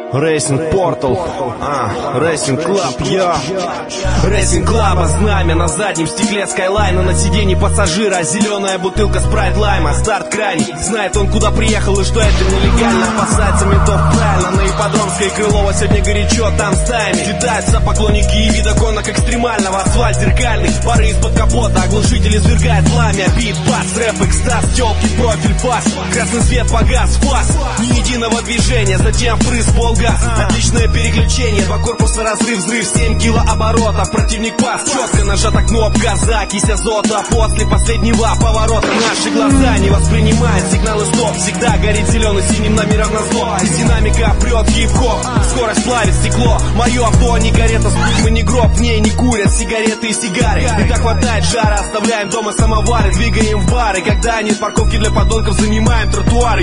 Racing Portal, Racing Club, я Racing Club, знамя на заднем стекле Скайлайна, на сиденье пассажира зеленая бутылка спрайт лайма. Старт крайний, знает он куда приехал и что это нелегально. Опасается ментов правильно, на Ипподромской Крылова сегодня горячо, там стаями кидаются поклонники и вида гонок экстремального. Асфальт зеркальный, пары из-под капота, оглушитель извергает пламя. Бит, бас, рэп, экстаз, тёлки, профиль, фас. Красный свет, погас, фас, ни единого движения, затем впрыск, полгаз. Отличное переключение, два корпуса, разрыв, взрыв, 7 килооборотов. Противник пас, четко нажата кнопка, закись азота. После последнего поворота наши глаза не воспринимают сигналы стоп. Всегда горит зеленый, синим номером на зло. Из динамика прет хип-хоп, скорость плавит стекло. Мое авто не карета, мы не гроб, в ней не курят сигареты и сигары. И так хватает жара, оставляем дома самовары, двигаем в бары. Когда нет парковки для подонков, занимаем тротуары.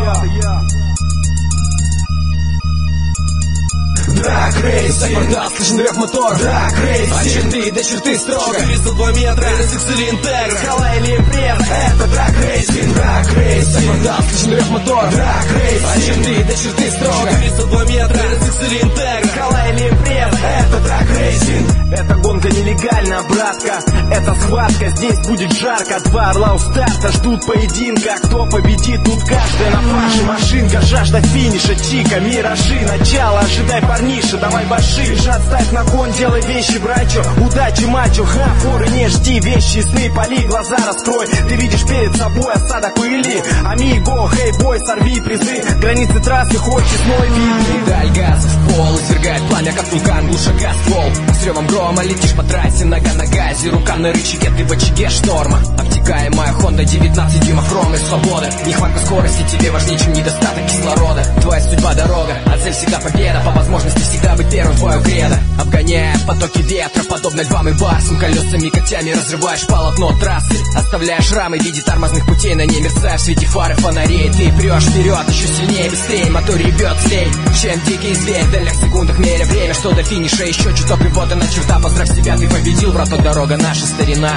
Драг рейс, сопровождал, слышен рев мотор. Драг рейс, от черты до черты строго. 402 метра, RSX Интегра, Скала или Импреза, это драг рейсинг. Драг рейс, сопровождал, слышен рев мотор. Драг рейс, от черты до черты строго. 402 метра, RSX Интегра, Скала или Импреза, это драг рейсинг. эта гонка нелегальна, братка, это схватка, здесь будет жарко. Два орла у старта ждут поединка, кто победит, тут каждая на фарше машинка. Жажда финиша, чика, миражи, начало, ожидай парниша, давай баши. Бежать, ставь на кон, делай вещи, брачо, удачи, мачо, форы не жди, вещи, сны, поли, глаза раскрой. Ты видишь перед собой осадок пыли, амиго, хей, бой, сорви призы. Границы трассы хоть честной видны. Даль газ в пол, извергает пламя, как вулкан, глуша газ ствол. С ревом грома летишь по трассе, нога на газе, рука на рычаге, ты в очаге шторма. Обтекаемая Honda, 19 дюймов хромной свободы. Нехватка скорости тебе важнее, чем недостаток кислорода. Твоя судьба дорога, а цель всегда победа. По возможности всегда быть первым, твое кредо. Обгоняя потоки ветра, подобно львам и барсам. Колесами, когтями разрываешь полотно трассы. Оставляешь шрамы в виде тормозных путей. На ней мерцая в свете фары фонарей. Ты прешь вперед, еще сильнее, быстрее. Мотор ревет злей, чем дикий зверь. В дальних секундах меря время, что до финиша еще чуток, и вот она черта. Поздравь себя, ты победил, браток, дорога наша, старина.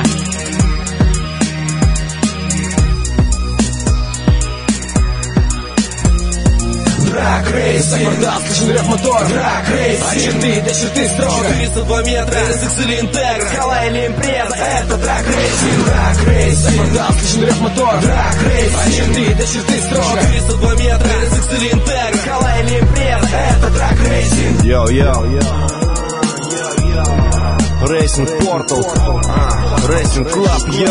Драг рейс, сопровождал, слышен рев мотор. Драг рейс, от черты до черты строго. 402 метра, RSX Интегра, Скала или Импреза, это драг рейсинг. Драг рейс, сопровождал, слышен рев мотор. Драг рейс, от черты до черты строго. 402 метра, RSX Интегра, Скала или Импреза, это драг рейсинг. Racing Portal, Racing Club,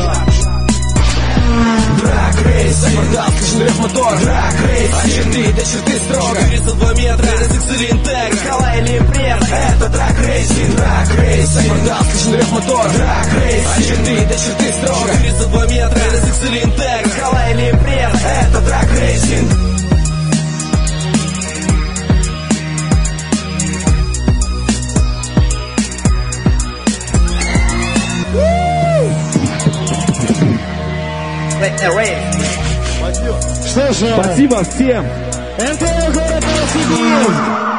Драг рейс, сопровождал, слышен рев мотор. Драг рейс, от черты до черты строго. 402 метра, RSX Интегра, Скала или Импреза, это драг рейсинг. Драг рейс, сопровождал, слышен рев мотор. Драг рейс, от черты до черты строго. 402 метра, RSX Интегра, Скала или Импреза, это драг рейсинг. Что ж, спасибо всем. это город Новосибирск.